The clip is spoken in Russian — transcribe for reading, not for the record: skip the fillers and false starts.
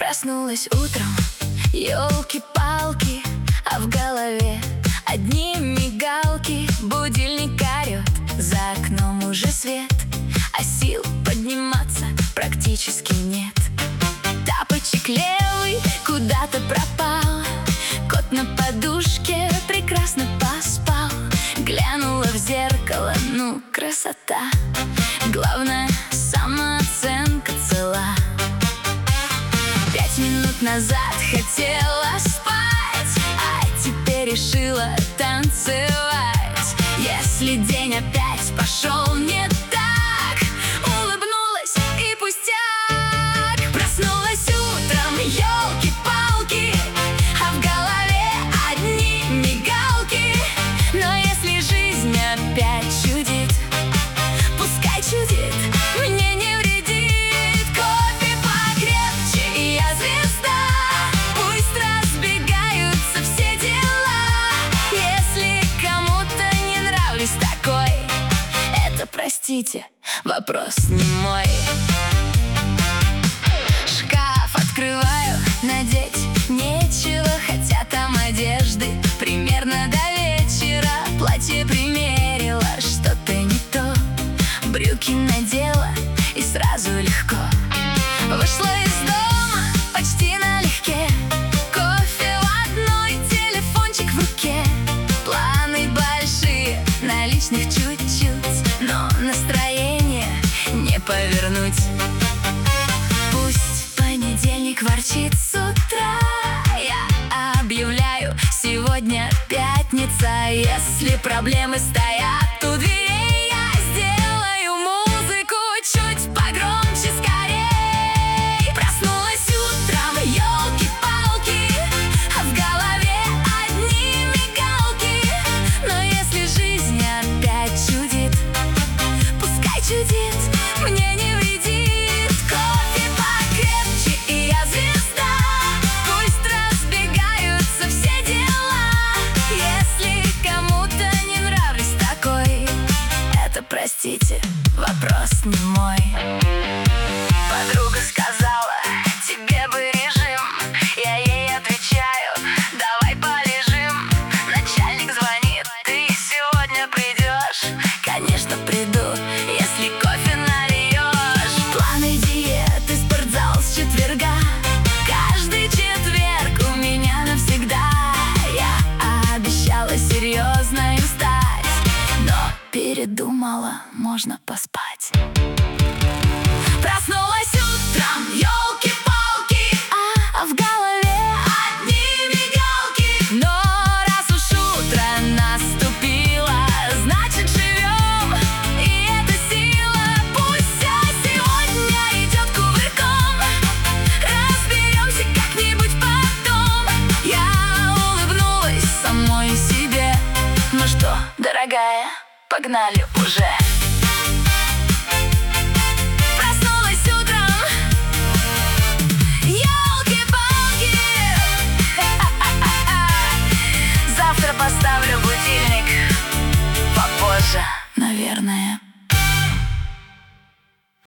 Проснулась утром, елки-палки, а в голове одни мигалки. Будильник орёт, за окном уже свет, а сил подниматься практически нет. Тапочек левый куда-то пропал, кот на подушке прекрасно поспал. Глянула в зеркало, ну красота, главное, самооценка цела. 5 минут назад хотела спать, а теперь решила танцевать. Если день опять пошел не так, улыбнулась и пустяк. Проснулась утром, елки-палки, а в голове одни мигалки. Но если жизнь опять чудит, пускай чудит, мне не вредит. Кофе покрепче, и я звезда, пусть разбегаются все дела. Если кому-то не нравлюсь такой, это, простите, вопрос не мой. Шкаф открываю, надеть нечего, хотя там одежды примерно до вечера. Платье примерила, что-то не то, брюки надела, и сразу легко вышла из дома почти налегке. Кофе в одной, телефончик в руке. Планы большие, наличных чуть-чуть, но настроение не повернуть. Пусть понедельник ворчит с утра, я объявляю, сегодня пятница. Если проблемы стоят у дверей, я сделаю музыку чуть погромче, скорей. Проснулась утром, елки-палки, а в голове одни мигалки. Но если жизнь опять чудит, пускай чудит, мне не вредит. Кофе покрепче, и я звезда, пусть разбегаются все дела. Если кому-то не нравлюсь такой, это, простите, вопрос не мой. Подруга сказала, тебе бы режим, я ей отвечаю, давай полежим. Начальник звонит, ты сегодня придешь? Конечно, приду, если кофе нальешь. Планы диеты, спортзал с четверга, каждый четверг у меня навсегда. Я обещала серьезно им стать, но передумала, можно поспать. Проснулась утром, елки-палки, а в голове одни мигалки. Но раз уж утро наступило, значит живем, и это сила. Пусть все сегодня идет кувырком, разберемся как-нибудь потом. Я улыбнулась самой себе. Ну что, дорогая, погнали уже.